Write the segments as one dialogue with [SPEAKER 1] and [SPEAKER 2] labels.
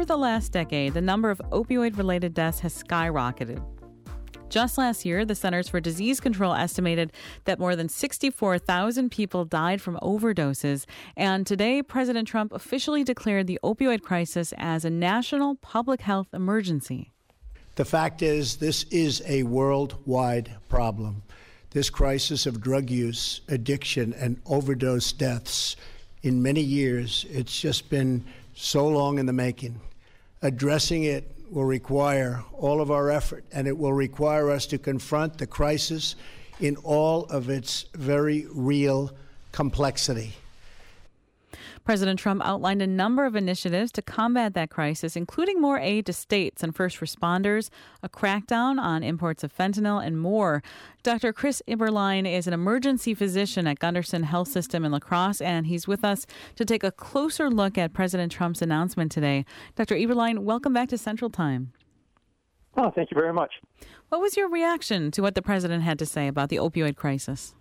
[SPEAKER 1] over the last decade, the number of opioid-related deaths has skyrocketed. Just last year, the Centers for Disease Control estimated that more than 64,000 people died from overdoses. And today, President Trump officially declared the opioid crisis as a national public health emergency.
[SPEAKER 2] The fact is, this is a worldwide problem. This crisis of drug use, addiction, and overdose deaths, in many years, it's just been so long in the making. Addressing it will require all of our effort, and it will require us to confront the crisis in all of its very real complexity.
[SPEAKER 1] President Trump outlined a number of initiatives to combat that crisis, including more aid to states and first responders, a crackdown on imports of fentanyl, and more. Dr. Chris Eberlein is an emergency physician at Gundersen Health System in La Crosse, and he's with us to take a closer look at President Trump's announcement today. Dr. Eberlein, welcome back to Central Time.
[SPEAKER 3] Oh, thank you very much.
[SPEAKER 1] What was your reaction to what the president had to say about the opioid crisis?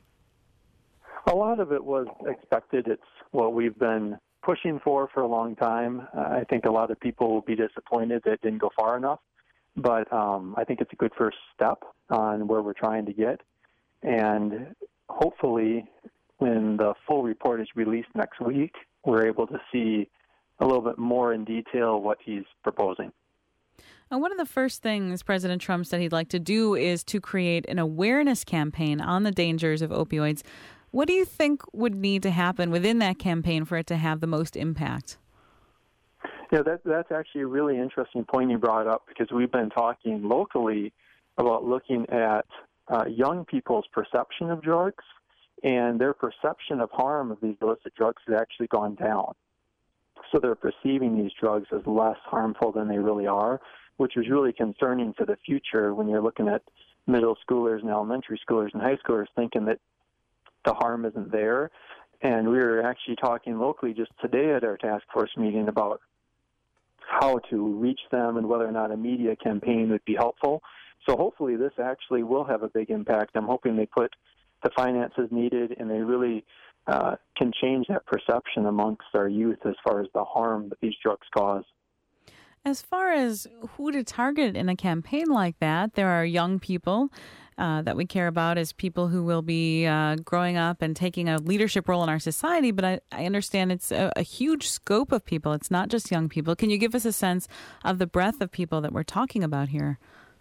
[SPEAKER 3] A lot of it was expected. It's what we've been pushing for a long time. I think a lot of people will be disappointed that it didn't go far enough, but I think it's a good first step on where we're trying to get. And hopefully, when the full report is released next week, we're able to see a little bit more in detail what he's proposing.
[SPEAKER 1] And one of the first things President Trump said he'd like to do is to create an awareness campaign on the dangers of opioids. What do you think would need to happen within that campaign for it to have the most impact?
[SPEAKER 3] Yeah, that's actually a really interesting point you brought up, because we've been talking locally about looking at young people's perception of drugs, and their perception of harm of these illicit drugs has actually gone down. So they're perceiving these drugs as less harmful than they really are, which is really concerning for the future when you're looking at middle schoolers and elementary schoolers and high schoolers thinking that the harm isn't there. And we were actually talking locally just today at our task force meeting about how to reach them and whether or not a media campaign would be helpful. So hopefully this actually will have a big impact. I'm hoping they put the finances needed and they really can change that perception amongst our youth as far as the harm that these drugs cause.
[SPEAKER 1] As far as who to target in a campaign like that, there are young people that we care about as people who will be growing up and taking a leadership role in our society. But I understand it's a huge scope of people. It's not just young people. Can you give us a sense of the breadth of people that we're talking about here?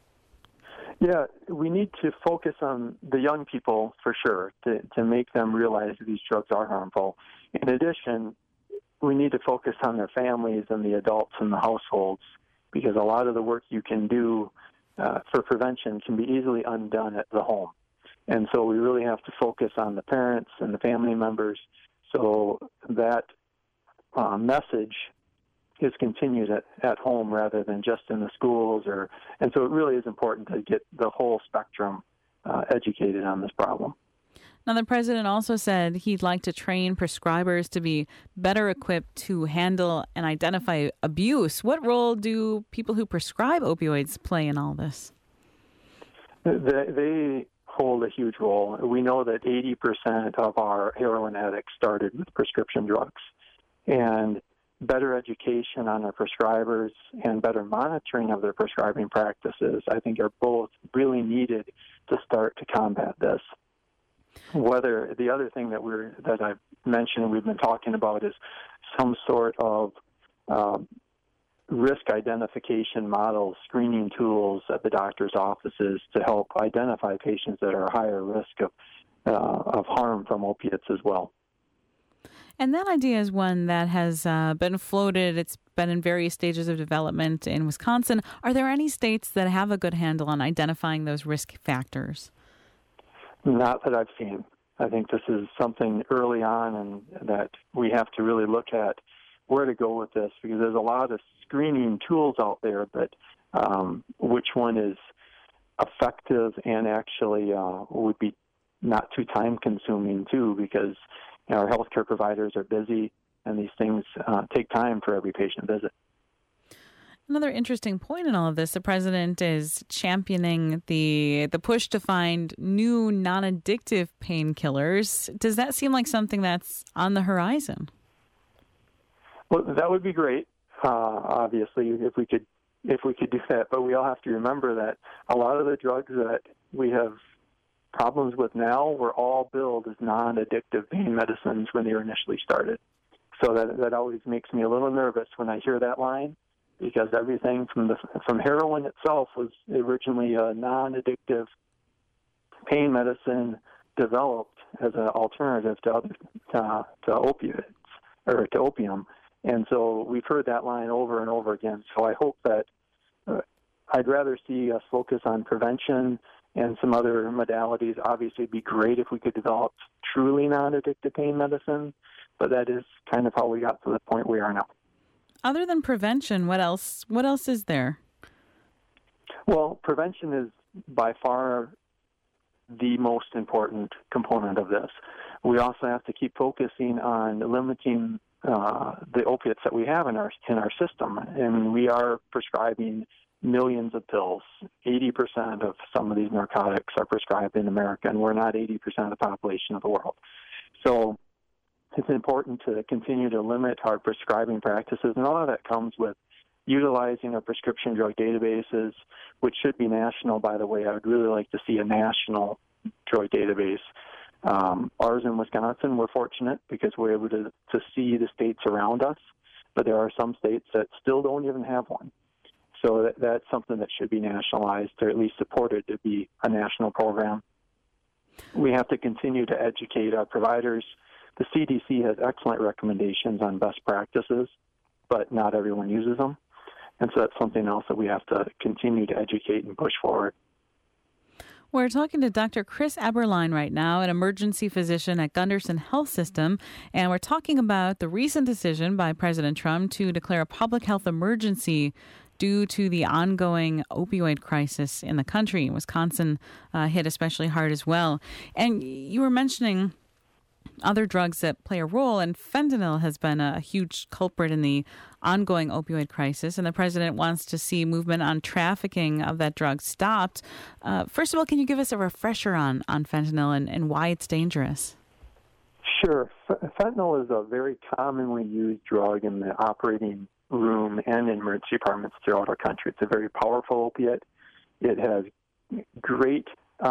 [SPEAKER 3] Yeah, we need to focus on the young people for sure to make them realize that these drugs are harmful. In addition, we need to focus on their families and the adults in the households, because a lot of the work you can do for prevention can be easily undone at the home. And so we really have to focus on the parents and the family members so that message is continued at home rather than just in the schools. And so it really is important to get the whole spectrum educated on this problem.
[SPEAKER 1] Now, the president also said he'd like to train prescribers to be better equipped to handle and identify abuse. What role do people who prescribe opioids play in all this?
[SPEAKER 3] They hold a huge role. We know that 80% of our heroin addicts started with prescription drugs. And better education on our prescribers and better monitoring of their prescribing practices, I think, are both really needed to start to combat this. Whether the other thing that I've mentioned we've been talking about is some sort of risk identification models, screening tools at the doctor's offices to help identify patients that are higher risk of harm from opiates as well.
[SPEAKER 1] And that idea is one that has been floated. It's been in various stages of development in Wisconsin. Are there any states that have a good handle on identifying those risk factors?
[SPEAKER 3] Not that I've seen. I think this is something early on and that we have to really look at where to go with this, because there's a lot of screening tools out there, but which one is effective and actually would be not too time-consuming, too, because our healthcare providers are busy and these things take time for every patient visit.
[SPEAKER 1] Another interesting point in all of this, the president is championing the push to find new non-addictive painkillers. Does that seem like something that's on the horizon?
[SPEAKER 3] Well, that would be great. obviously, if we could do that. But we all have to remember that a lot of the drugs that we have problems with now were all billed as non-addictive pain medicines when they were initially started. So that always makes me a little nervous when I hear that line, because everything from heroin itself was originally a non-addictive pain medicine developed as an alternative to opioids or to opium. And so we've heard that line over and over again. So I hope that I'd rather see us focus on prevention and some other modalities. Obviously, it'd be great if we could develop truly non-addictive pain medicine, but that is kind of how we got to the point we are now.
[SPEAKER 1] Other than prevention, what else is there?
[SPEAKER 3] Well, prevention is by far the most important component of this. We also have to keep focusing on limiting the opiates that we have in our system, and we are prescribing millions of pills. 80% of some of these narcotics are prescribed in America, and we're not 80% of the population of the world. So it's important to continue to limit our prescribing practices, and all of that comes with utilizing our prescription drug databases, which should be national, by the way. I would really like to see a national drug database. Ours in Wisconsin, we're fortunate because we're able to see the states around us, but there are some states that still don't even have one. So that's something that should be nationalized, or at least supported to be a national program. We have to continue to educate our providers. The CDC has excellent recommendations on best practices, but not everyone uses them. And so that's something else that we have to continue to educate and push forward.
[SPEAKER 1] We're talking to Dr. Chris Eberlein right now, an emergency physician at Gundersen Health System, and we're talking about the recent decision by President Trump to declare a public health emergency due to the ongoing opioid crisis in the country. Wisconsin hit especially hard as well. And you were mentioning other drugs that play a role, and fentanyl has been a huge culprit in the ongoing opioid crisis, and the president wants to see movement on trafficking of that drug stopped. First of all, can you give us a refresher on fentanyl and why it's dangerous?
[SPEAKER 3] Sure. Fentanyl is a very commonly used drug in the operating room and in emergency departments throughout our country. It's a very powerful opiate. It has great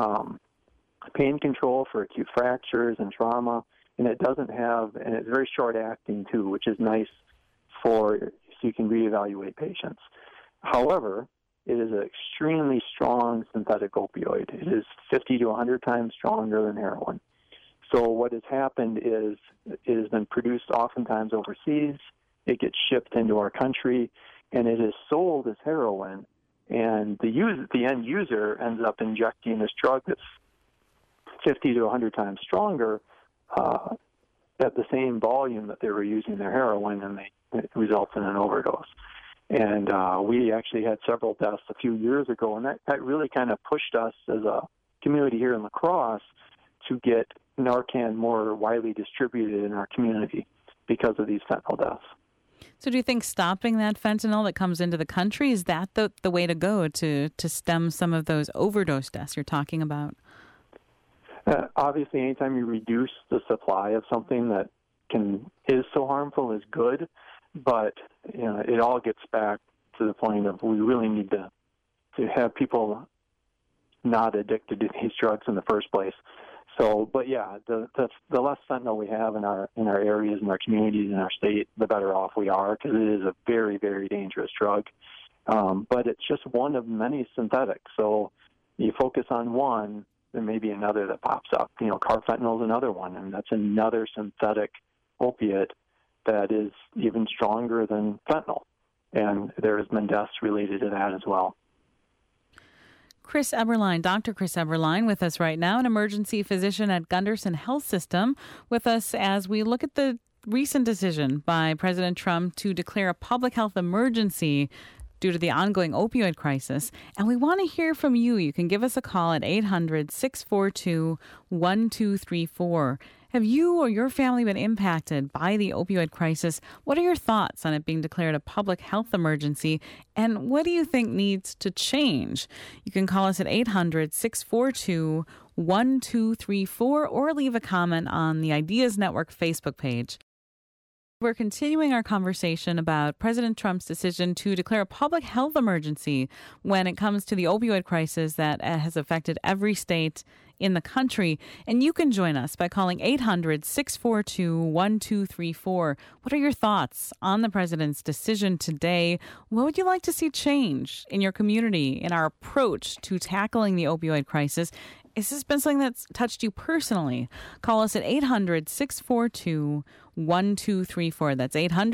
[SPEAKER 3] pain control for acute fractures and trauma, and and it's very short acting too, which is nice so you can reevaluate patients. However, it is an extremely strong synthetic opioid. It is 50 to 100 times stronger than heroin. So what has happened is it has been produced oftentimes overseas. It gets shipped into our country, and it is sold as heroin. And the end user ends up injecting this drug that's 50 to 100 times stronger at the same volume that they were using their heroin, and it results in an overdose. And we actually had several deaths a few years ago, and that really kind of pushed us as a community here in La Crosse to get Narcan more widely distributed in our community because of these fentanyl deaths.
[SPEAKER 1] So do you think stopping that fentanyl that comes into the country, is that the way to go to stem some of those overdose deaths you're talking about?
[SPEAKER 3] Obviously, anytime you reduce the supply of something that is so harmful is good, but it all gets back to the point of we really need to have people not addicted to these drugs in the first place. So, but yeah, the less fentanyl we have in our areas, in our communities, in our state, the better off we are, because it is a very, very dangerous drug. But it's just one of many synthetics. So you focus on one, there may be another that pops up. Carfentanil is another one, and that's another synthetic opiate that is even stronger than fentanyl. And there has been deaths related to that as well.
[SPEAKER 1] Chris Eberlein, Dr. Chris Eberlein, with us right now, an emergency physician at Gundersen Health System, with us as we look at the recent decision by President Trump to declare a public health emergency due to the ongoing opioid crisis. And we want to hear from you. You can give us a call at 800-642-1234. Have you or your family been impacted by the opioid crisis? What are your thoughts on it being declared a public health emergency? And what do you think needs to change? You can call us at 800-642-1234 or leave a comment on the Ideas Network Facebook page. We're continuing our conversation about President Trump's decision to declare a public health emergency when it comes to the opioid crisis that has affected every state in the country. And you can join us by calling 800-642-1234. What are your thoughts on the president's decision today? What would you like to see change in your community in our approach to tackling the opioid crisis? Has this been something that's touched you personally? Call us at 800-642-1234. That's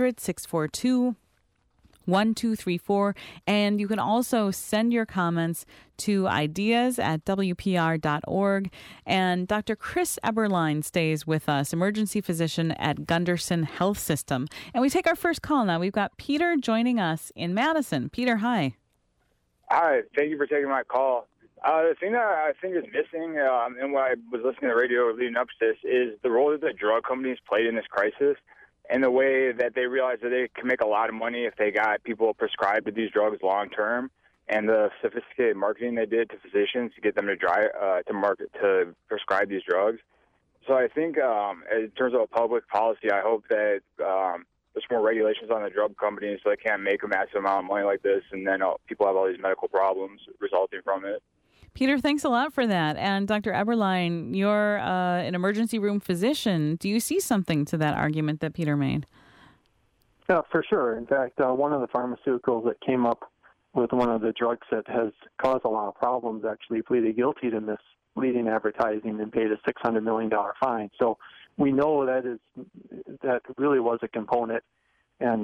[SPEAKER 1] 800-642-1234. And you can also send your comments to ideas@wpr.org. And Dr. Chris Eberlein stays with us, emergency physician at Gunderson Health System. And we take our first call now. We've got Peter joining us in Madison. Peter, hi.
[SPEAKER 4] Hi, thank you for taking my call. The thing that I think is missing, and what I was listening to the radio leading up to this, is the role that the drug companies played in this crisis and the way that they realized that they can make a lot of money if they got people prescribed these drugs long term, and the sophisticated marketing they did to physicians to get them to prescribe these drugs. So I think in terms of a public policy, I hope that there's more regulations on the drug companies so they can't make a massive amount of money like this, and then people have all these medical problems resulting from it.
[SPEAKER 1] Peter, thanks a lot for that. And Dr. Eberlein, you're an emergency room physician. Do you see something to that argument that Peter made?
[SPEAKER 3] Yeah, for sure. In fact, one of the pharmaceuticals that came up with one of the drugs that has caused a lot of problems actually pleaded guilty to misleading advertising and paid a $600 million fine. So we know that really was a component. And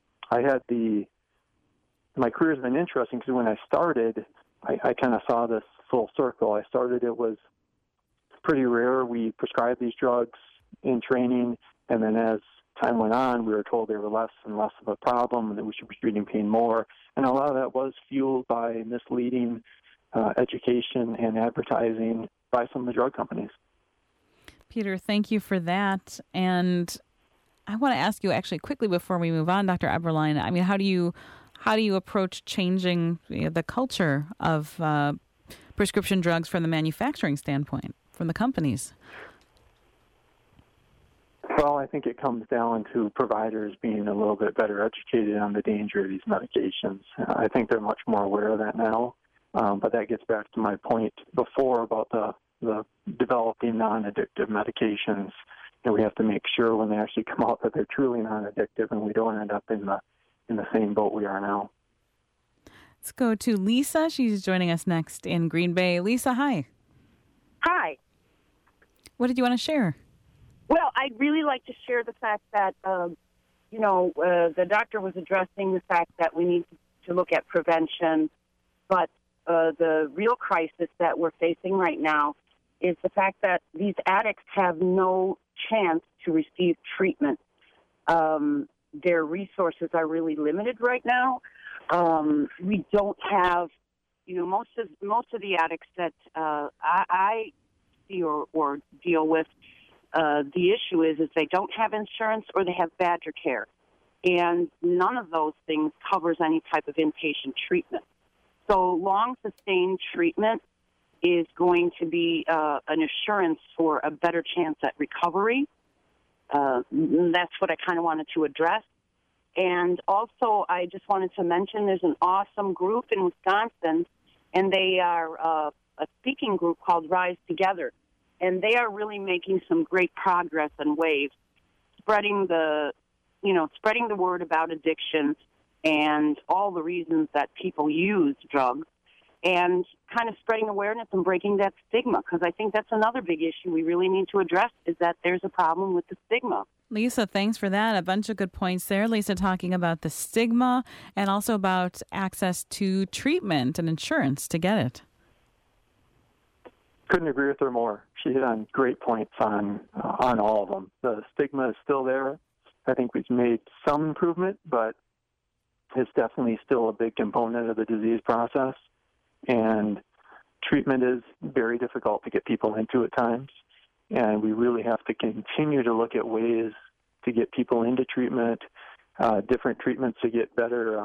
[SPEAKER 3] my career has been interesting because when I started, I kind of saw this full circle. I started, it was pretty rare. We prescribed these drugs in training, and then as time went on, we were told they were less and less of a problem and that we should be treating pain more. And a lot of that was fueled by misleading education and advertising by some of the drug companies.
[SPEAKER 1] Peter, thank you for that. And I want to ask you actually quickly before we move on, Dr. Eberlein, I mean, how do you approach changing the culture of prescription drugs from the manufacturing standpoint, from the companies?
[SPEAKER 3] Well, I think it comes down to providers being a little bit better educated on the danger of these medications. I think they're much more aware of that now. But that gets back to my point before about the developing non-addictive medications. And we have to make sure when they actually come out that they're truly non-addictive and we don't end up in the same boat we are now.
[SPEAKER 1] Let's go to Lisa. She's joining us next in Green Bay. Lisa, hi.
[SPEAKER 5] Hi.
[SPEAKER 1] What did you want to share?
[SPEAKER 5] Well, I'd really like to share the fact that, the doctor was addressing the fact that we need to look at prevention, but the real crisis that we're facing right now is the fact that these addicts have no chance to receive treatment. Their resources are really limited right now. We don't have, most of the addicts that I see or deal with, the issue is they don't have insurance or they have Badger Care. And none of those things covers any type of inpatient treatment. So long sustained treatment is going to be an assurance for a better chance at recovery. That's what I kind of wanted to address. And also, I just wanted to mention there's an awesome group in Wisconsin, and they are a speaking group called Rise Together. And they are really making some great progress and waves, spreading the word about addiction and all the reasons that people use drugs, and kind of spreading awareness and breaking that stigma, because I think that's another big issue we really need to address, is that there's a problem with the stigma.
[SPEAKER 1] Lisa, thanks for that. A bunch of good points there. Lisa talking about the stigma and also about access to treatment and insurance to get it.
[SPEAKER 3] Couldn't agree with her more. She hit on great points on all of them. The stigma is still there. I think we've made some improvement, but it's definitely still a big component of the disease process. And treatment is very difficult to get people into at times. And we really have to continue to look at ways to get people into treatment, different treatments to get better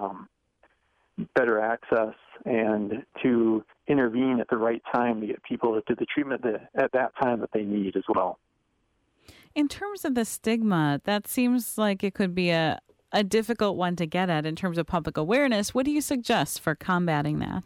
[SPEAKER 3] access, and to intervene at the right time to get people to the treatment at that time that they need as well.
[SPEAKER 1] In terms of the stigma, that seems like it could be a difficult one to get at in terms of public awareness. What do you suggest for combating that?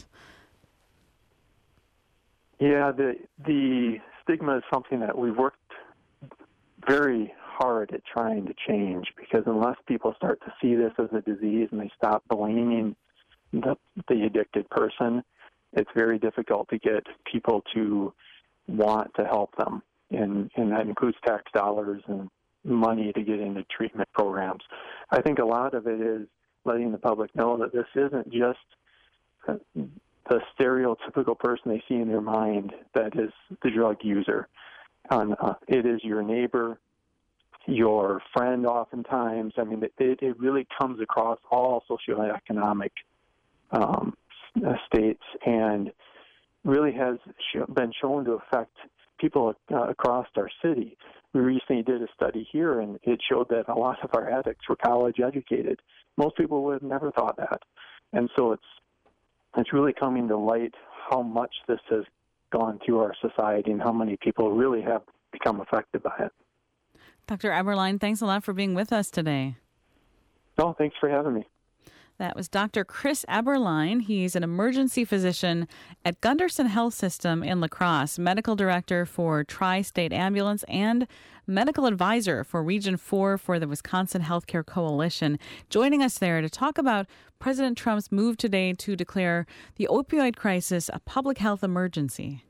[SPEAKER 3] Yeah, the stigma is something that we've worked very hard at trying to change, because unless people start to see this as a disease and they stop blaming the addicted person, it's very difficult to get people to want to help them. And that includes tax dollars and money to get into treatment programs. I think a lot of it is letting the public know that this isn't just the stereotypical person they see in their mind that is the drug user. It is your neighbor, your friend oftentimes. I mean, it really comes across all socioeconomic states, and really has been shown to affect people across our city. We recently did a study here, and it showed that a lot of our addicts were college educated. Most people would have never thought that. And so it's really coming to light how much this has gone through our society and how many people really have become affected by it.
[SPEAKER 1] Dr. Eberlein, thanks a lot for being with us today.
[SPEAKER 3] Oh, thanks for having me.
[SPEAKER 1] That was Dr. Chris Eberlein. He's an emergency physician at Gunderson Health System in La Crosse, medical director for Tri-State Ambulance, and medical advisor for Region 4 for the Wisconsin Healthcare Coalition, joining us there to talk about President Trump's move today to declare the opioid crisis a public health emergency.